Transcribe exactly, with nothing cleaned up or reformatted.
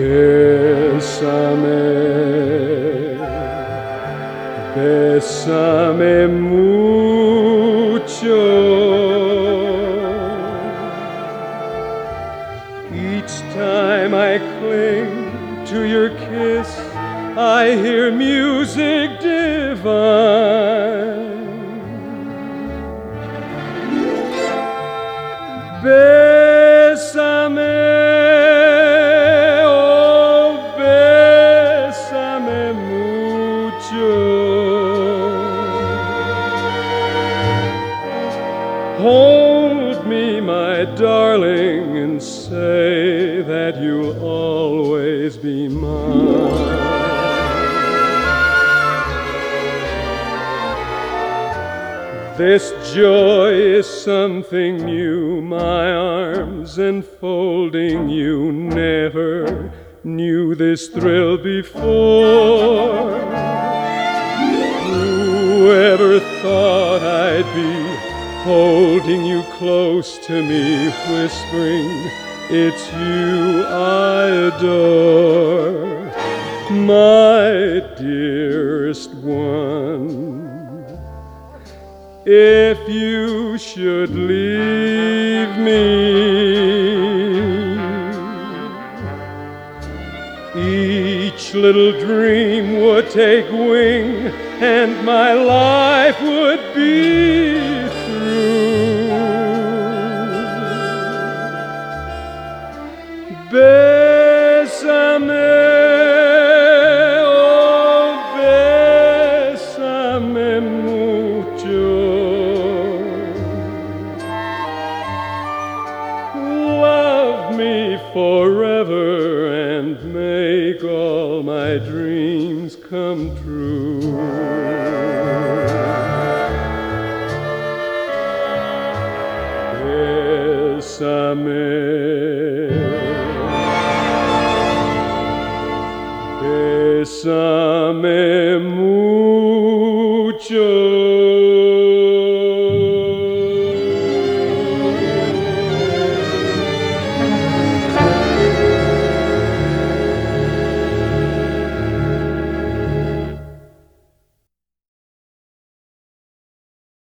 Bésame, bésame mucho. Each time I cling to your kiss, I hear music divine. Bésame, oh, bésame mucho. Hold me, my darling, and say that you'll always be mine. This joy is something new, my arms enfolding you. Never knew this thrill before. Whoever thought I'd be holding you close to me, whispering, it's you I adore, my dearest one. If you should leave me, each little dream would take wing, and my life would be through.